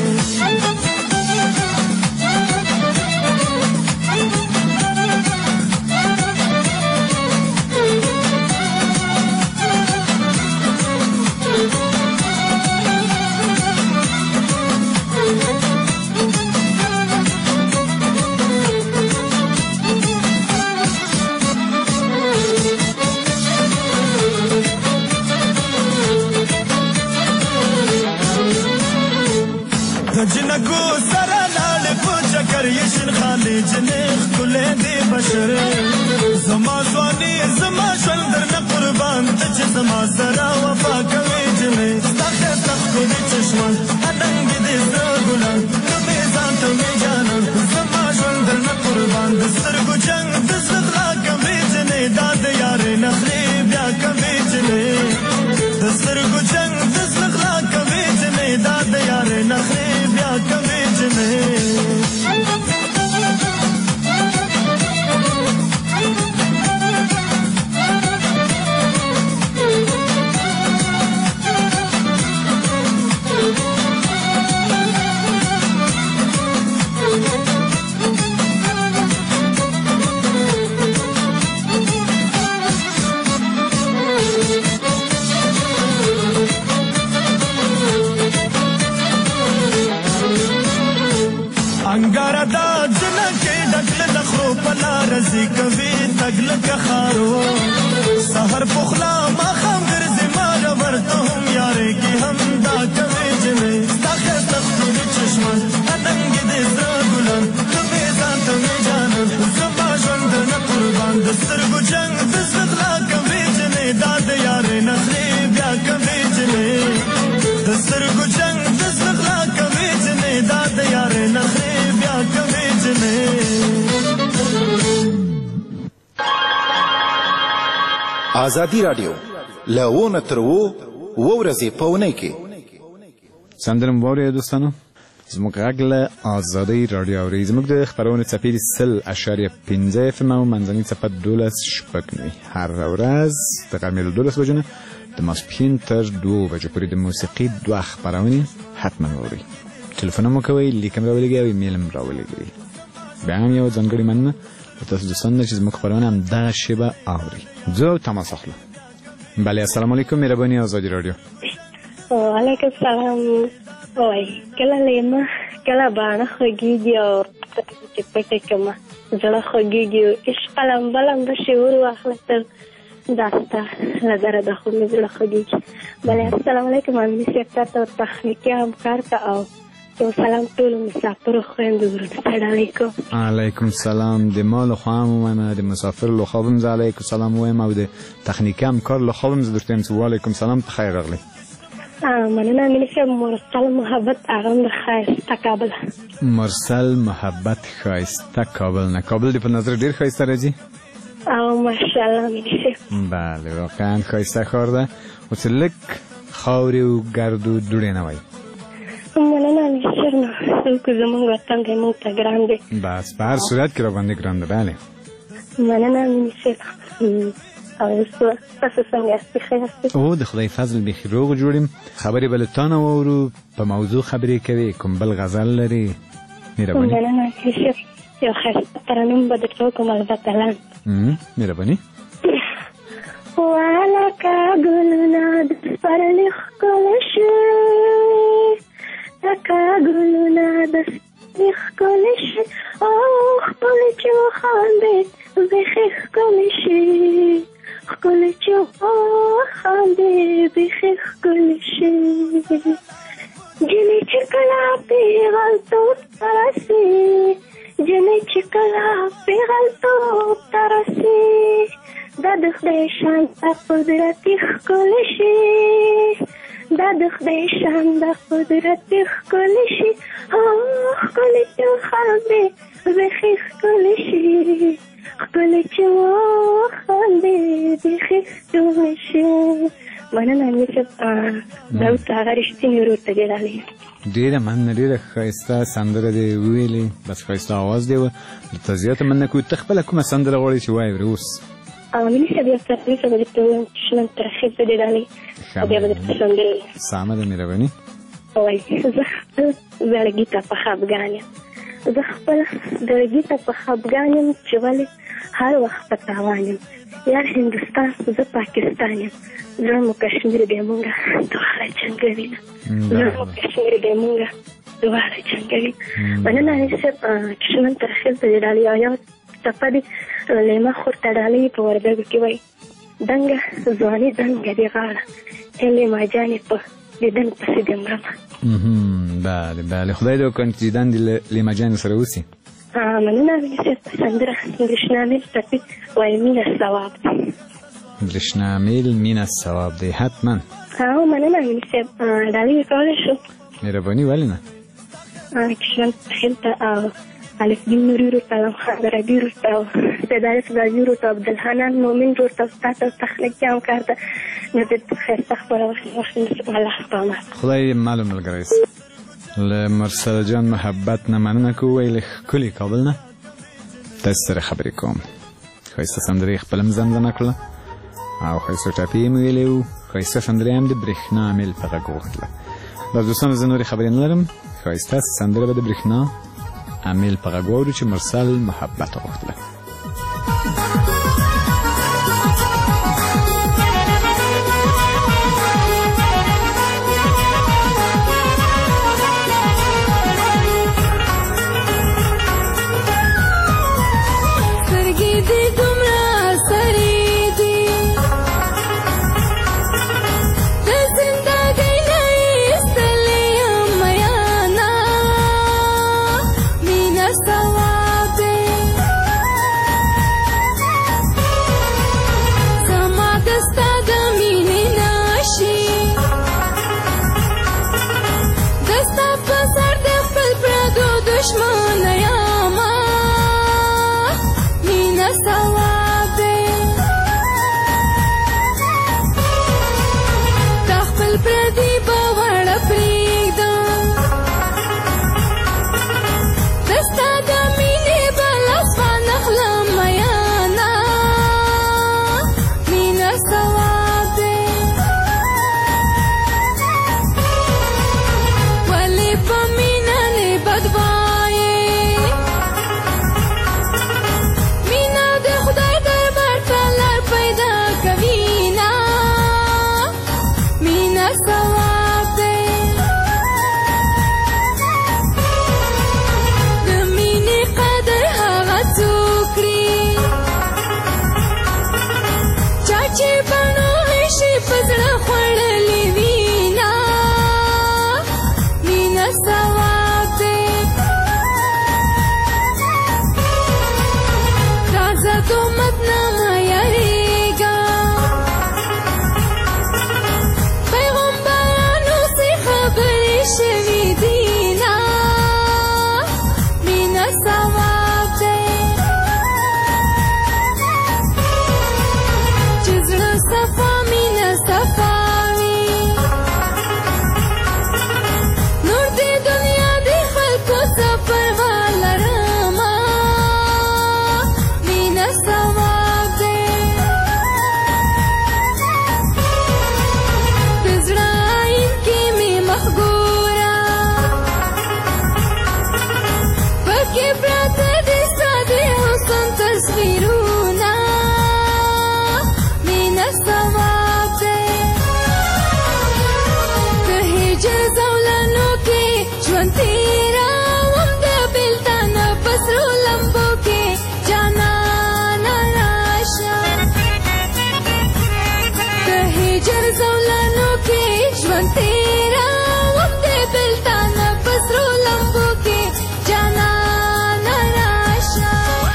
جنگو سره لاړې په چکر یې شین خالي جنې ښکلی دې بشر زما ځواني زما ژوند درنه قربان ته چې زما سره وفا کوې جنې ستا ښایسته ښکلي چشمان اننګ دې زړه ګلان ته مې ځان ته مې جانان زما ژوند درنه قربان د سترګو جنګ د زړه غلا کوې جنې دا د یارې نخرې بیا کوې جنې د سترګو جنګ د زړه غلا کوې جنې دا د یارې نخرې کوي جنې انګاره دا جنکې ډکله د خرو په لاره ځي کوي تګ لکه خارو سهر پخلا ماښام ګرځي ماله ورته هم یارې کې هم دا کوي جنې ستا ښایسته ښکلي چشمان اننګ دې زړه ګلان ته مې ځان ته مې جانان زما ژوند درنه قربان د سترګو جنګ د زړه غلا کوي جنې دا د یارې نخرې بیا کوي جنې د سترګو جنګ د زړه غلا کوي جنې دا د یارې نخرې آزادی رادیو لونه تر وو و ورځې په اونۍ کې سندره مو واورئ دوستانو زموږ غږ له آزادۍ رادیو اورئ زموږ د خپرونې څپې دي سل اشاریه پنځه اف ام او منځنۍ څپه دولس شپږ نوي هره ورځ د غرمې له دولس بجو نه د ماسپښین تر دوو بجو پورې د موسیقي دوه خپرونې حتما واورئ تلیفون مو کوئ لیک هم راولېږئ او ایمیل هم راولېږئ بیا هم یو ځانګړې مننه تاسو دوستان چې زموږ خپرونه همدغه شیبه اوري زه تماس اخلم بله السلام علیکم مهرباني آزادی رادیو وعلیکم السلام وای کله لیمه کله باندې خوږیږي او چې پټه کما زړه خوږیږي عشق لمبه لمبه شعور واخله تر دا ستا له درده خو مې زړه خوږېږي. بلې السلام علیکم امیني صاحب تا ته تخنیکي همکار ته او یو سلام ټولو مسافرو خویندو ورونو ته ډالۍ کوم. علیکم سلام. د ما لخوا هم ووایم، د مسافرو لخوا هم زه علیکم سلام ووایم او د تخنیکي همکار لخوا هم زه درته وایم چې وعلیکم سلام، په خیر راغلی. مننه امیني صاحب. مرسل محبت هغه هم د ښایسته کابل. مرسل محبت ښایسته کابل نه. کابل دې په نظر ډېر ښایسته راځي؟ او ماشاءالله امیني صاحب. بله واقعا ښایسته ښار ده، خو چې لږ خاورې او ګرد و دوړې نه وای. مننه امیني صاحب. نو څوک زموږ وطن دی، موږ ته ګران دی. بس په هر صورت کې راباندې ګران ده. بله مننه امیني صاحب. او تاسو څنګه یاست؟ ښه یاست؟ او د خدای فضل بیخي روغ جوړ یم. خبرې به له تا نه واورو، په موضوع خبرې کوې، کوم بل غزل لرې؟ مهرباني. مننه امیني صاحب. یو ښایسته ترنم به درته وکړم البته لاندې. مهرباني. ولکه ګلونه د سپرلي ښکلې شوې، لکه ګلونه د سپرلي ښکلې شوې، او ښکلې چې وخاندې بیخي ښکلې شوې، ښکلې چې وخاندې بیخي ښکلې شوې. جنې چې کله پېغلتوب ته رسې، جنې چې کله پېغلتوب ته رسې، دا د خدای شان د قدرتي ښکلې شي، دا د خدای شان د قدرتي ښکلې شي، او ښکلې چې وخاندې بیخي ښکلې شي، ښکلې چې وخاندې بیخي ښکلې شي. مننه امیني صاحب. داود هغه رښتینې ورور ته ډېر ډالۍ. ډېره مننه. ډېره ښایسته سندره دې وویلې، بس ښایسته اواز دې و. درته زیاته مننه کوو. ته خپله کومه سندره غواړې چې وایې اوس؟ امیني صاحب یو ترخیص به درته ووایم چې نن ترخیص به دې ډالۍ او بیا به درته سندرې. سمه ده، مهرباني. وایي زه خپل زړګي ته په خفګان یم، زه خپل زړګي ته په خفګان یم چې ولې هر وخت په تاوان یم. یار هندوستان زه پاکستان یم، زړه مو کشمیر دی مونږه دواړه جنګوي، زړه مو کشمیر دی مونږه دواړه جنګوي. مننه امیني صاحب چې نن ترخیص به دې ډالۍ. او یو څپه دې لیما خور ته ډالۍ په وردګو کې وایي دنګه ځواني دنګه دې غاړه، ای لیما جانې په دیدن پسې دې مرمه. بله بله، خدای دې وکړي چې دیدن دې لیما جانې سره وسي. مننه امیني صاحب. سندره برېښنامیل ټپي وایي مینه ثواب دی. برېښنامیل مینه ثواب دی، حتما. او مننه امیني صاحب. ډالۍ کولی شو؟ مهرباني. ولې نه؟ کشمن تخیل ته او الف دین نوري ورور ته، لمخان ربي ورور ته، او سیدارس ربي ورور ته، عبدالحنان مومن ورور ته، ستا ته تخنیکي همکار ته نو د ښایسته خپرونې وخت الله سپارمه. خدای معلوم ملګری سي. له مرسل جان محبت نه مننه کوو. ویلې ښکلي کابل نه تاسو سره خبرې کوم. ښایسته سندرې یې خپله هم زمزمه کړله او ښایسته ټپې یې مې ویلې وو. ښایسته سندرې هم د برېښنامیل په غږ وغوښتله. بس دوستانو زه نورې خبرې نه لرم. ښایسته سندره به د برېښنا امیل په غږ واورو چې مرسل محبت وغوښتله. Chachi ژوند تېروم د بېلتان په سرو لمبو کې جانانه راشه د هجر زولانو کې ژوند تېروم د بېلتان په سرو لمبو کې جانانه راشه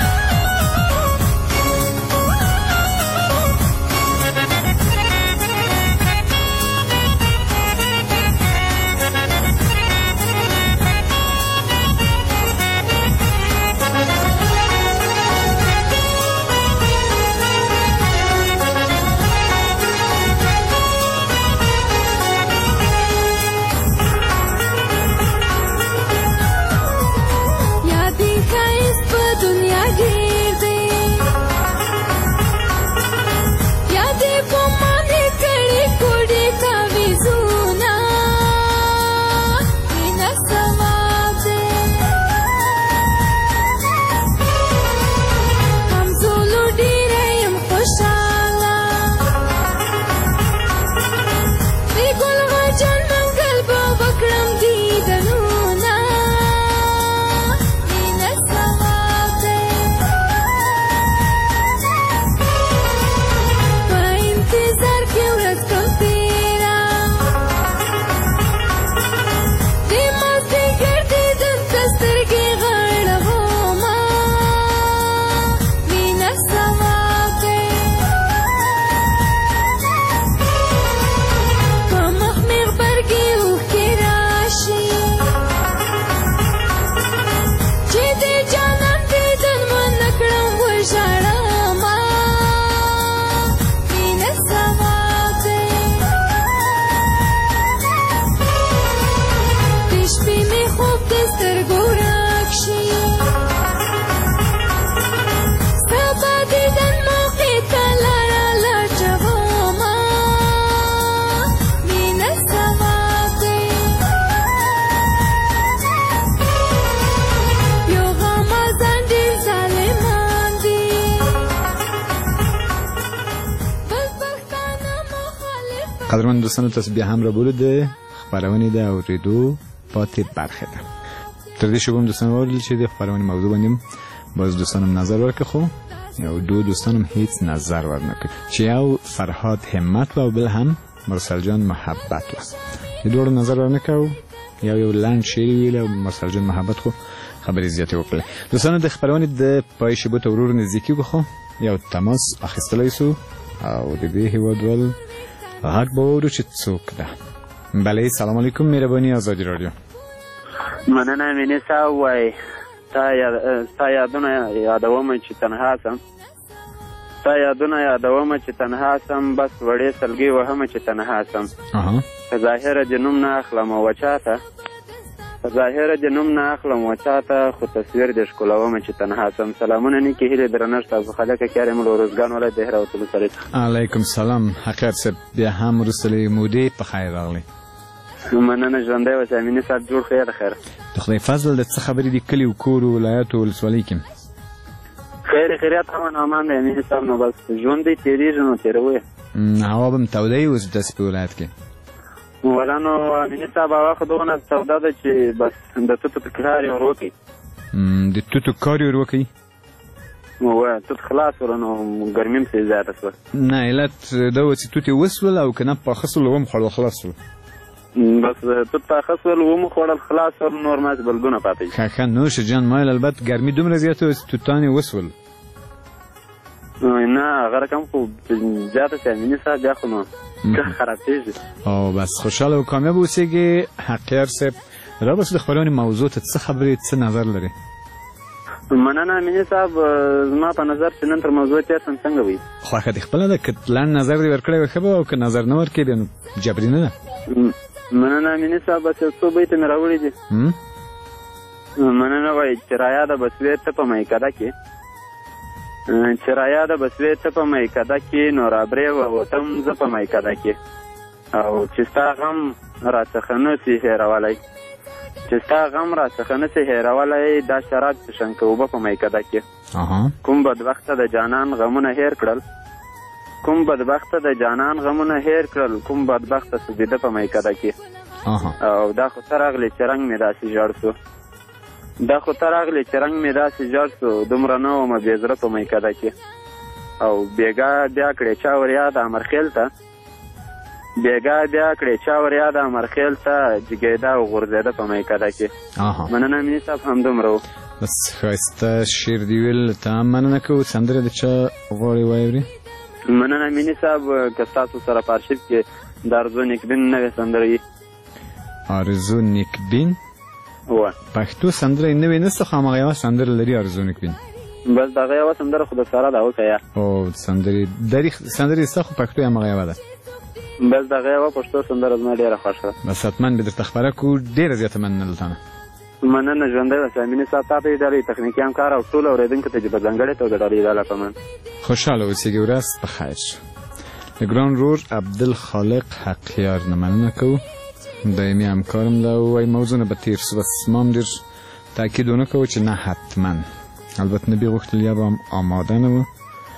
قدرمن دوستانو تاسو بیا هم را بولو د خبرونې د اورېدو پاتې برخه ده. تر دې شوم دوستانو وویل چې د خبرونې موضوع باندې باز دوستانم نظر ورکړي خو یو دو دوستانم هیڅ نظر ورنکړي چې یو فرهاد همت و بل هم مرسل جان محبت و. د دوړو نظر ورنکړو یو یو لاند شعر ویل او مرسل جان محبت خو خبرې زیاتې وکړه. دوستانو د خبرونې د پای شبو ته ورور نزدیکی خو یو تماس اخیستلای سو او د دې هیوادوال غږ به واورو چې څوک ده. بله سلام علیکم مهرباني آزادي رادیو. مننه مینې صاحب وایي ستا یادونه یادومه چې تنها سم ستا یادونه یادومه چې تنها سم بس وړې سلګۍ وهمه چې تنها سم په ظاهره دې نوم نه اخلم وچاته په ظاهره دې نوم نه اخلم وچاته خو تصویر دې ښکلومه چې تنها سم. سلامونه نیکې هیلې درنښت تاسو خلکه کیارې مل روزګان ولایت د هراوتلو سره. علیکم سلام حقیقت صاحب بیا هم وروسته له مودې په خیر راغلی. مننه ژوندی اوسه امیني صاحب جوړ خیر خیر. د خدای فضل د څه خبرې دي کلي و کور و ولایت و ولسوالۍ کې خیر خیریت امن امان دی امیني صاحب. نو بس ژوند دی تېرېږي نو تېروي. هوا به م توده وي اوس داسې په ولایت کې ولا نو امیني صاحب هوا خو دغونه توده ده چې بس د توتو کار یې ور وکړي. د توتو کار یې ور وکړي و توت خلاص ول نو ګرمي هم پرې زیاته شوه. نه علت دا و چې توت یې وسول او که نه پاخه سول وم خوړل خلاص سول. بس توت پاخه سول ومو خوړل خلاص سول نور ماس بلګونه پاتې ښه ښه نوشه جان مایل البته ګرمي دومره زیاته وه چې توتان یې وسول. نه هغه رقم خو زیاته شي امیني صاحب بیا خو نو خرابېږي. او بس خوشحاله او کامیاب اوسېږي. حقیار صاحب را بس د خبرونې موضوع ته څه خبرې څه نظر لري؟ مننه امیني صاحب زما په نظر چې نن تر موضوع تېر شم څنګه وي خوښه دې خپله ده. که لنډ نظر دې ورکړی وي ښه به او که نظر نه ورکړې بیا نو جبري نه ده. مننه امیني صاحب بس یو څو بیته مې راوړي دي. مننه وایي چې رایا ده بسوې ته په میکده کې چې رایا ده بسوې ته په میکده کې نو رابرې ووتم زه په میکده کې او چې ستا غم راڅخه نه سي هېرولی چې ستا غم راڅخه نه سي هېرولی دا شراب څښم که اوبه په میکده کې کوم بدبخته د جانان غمونه هېر کړل کوم بدبخته د جانان غمونه هېر کړل کوم بدبخته سوځېده په میکده کې او دا خو ته راغلې چې رنګ مې داسې ژړ سو دا خو ته راغلې چې رنګ مې داسې ژړ سو دومره نه ومه بې زړه په میکده کې او بیګا بیا کړې چا ور یاد امرخیل ته بیګا بیا کړې چا ور یاد امرخیل ته جګېده او غورځېده په میکده کې مننه مینې صاحب همدومره و بس ښایسته شعر دې ویل ته هم مننه کوو سندرې د چا غواړې واورې مننه مینې صاحب که ستاسو سره په ارشیف کې د ارزو نیکبین نوې سندره وي ارزو نیکبین وه پښتو سندره یې نوې نسته خو هماغه یوه سندره لري ارزو نیکبین بس دغه یوه سندره خو د ساره ده وښیه او سندرې دري سندرې سته خو پښتو یې هماغه یوه ده بس دغه یوه پښتو سندره زما ډېره خوښه ده بس حتما به درته خپره کړو ډېره زیاته مننه له تا نه مننه ژوندی اوسه مینې صاحب تا ته یې ډالۍ تخنیکي همکار او ټولو اورېدونکو ته چې په ځانګړې توګه ډالۍ دا لپمن خوشحاله اوسېږي ورځ په خیر د ګران رور عبدالخالق حقیار نه مننه کوو دایمي همکارم ده وایي موضوع به تېر سو بس ما هم ډېر تاکید ونه کوو چې نه حتما البته نبي غوښتل یا به هم آماده نه وو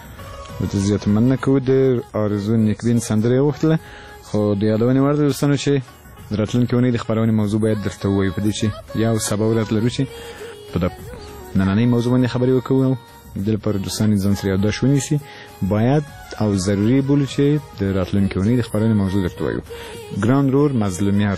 ورته زیاته مننه کوو د آرزو نیکبین سندره یې غوښتله خو د یادونې وړ ده دوستانو چې د راتلونکې اونۍ د خپرونې موضوع باید درته ووایو په دې چې یو سبا ورځ لرو چې په د نننۍ موضوع باندې خبرې وکوو د لپاره دوستان ځان سره یادداشت ونیسي باید او ضروري بولو چې د راتلونکې اونۍ د خپرونې موضوع درته ووایو ګران رور مظلومیار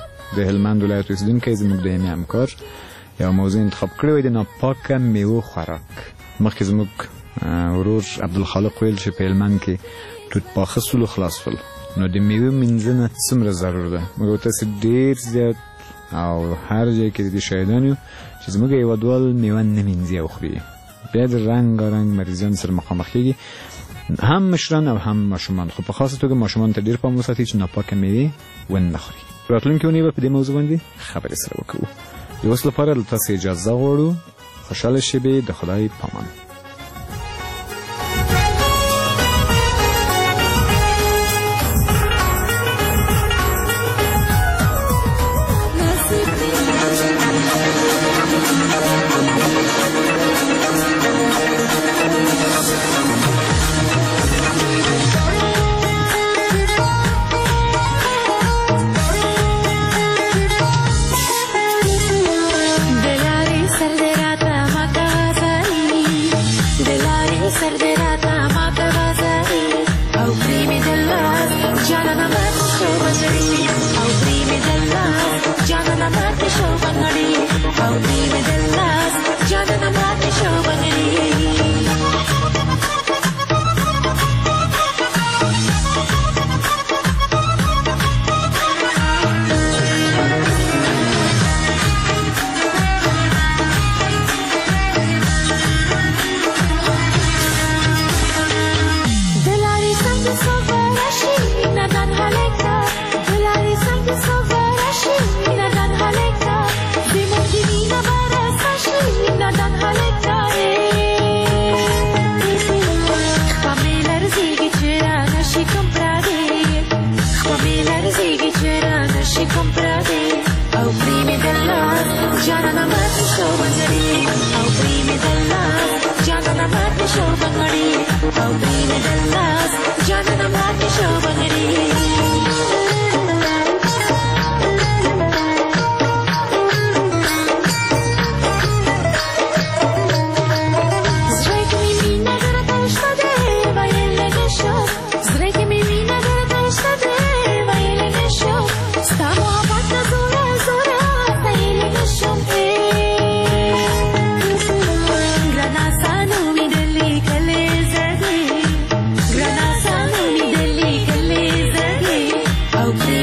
د هلمند ولایت اوسېدونکی زموږ دایمي همکار یو موضوع انتخاب کړې وای د ناپاکه میوو خوراک مخکې زموږ ورور عبدالخالق ویل چې په هلمند کې توت پاخه سولو خلاص شول نو د میوې مینځنه څومره ضرور ده موږ تاسې ډېر زیات او هر ځای کې د دې شاهدان یو چې زموږ هېوادوال میوه نه مینځي او خوري بیا د رنګارنګ مریضانو سره مخامخ کېږي هم مشران او هم ماشومان خو په خاصه توګه ماشومان ته ډېر پام وساتئ چې ناپاکه میوې ونه خوري راتلونکې اونۍ به په دې موضوع باندې خبرې سره وکړو د اوس لپاره له تاسې اجازه غواړو خوشحاله شېبې د خدای پامان Okay.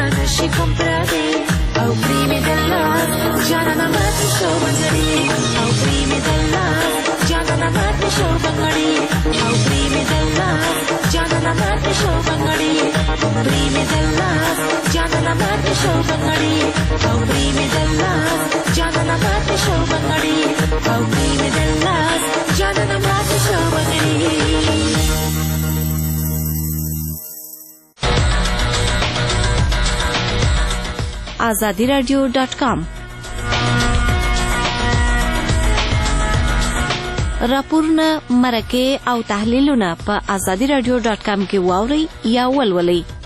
نشي کوم پردې او پرې مې د لاس جانانه ماتې شو بنګړي او پرې مې د لاس جانانه ماتې شو بنګړي او پرې مې د لاس جانانه ماتې شو بنګړي پرې مې د لاس جانانه ماتې شو بنګړي او پرې مې د لاس جانانه ماتې شو بنګړي او پرې مې د لاس جانانه ماتې شو بنګړي. آزادی رادیو ډاټ کام راپورونه مرکه او تحلیلونه په آزادی رادیو ډاټ کام کې واورئ یا ولولئ.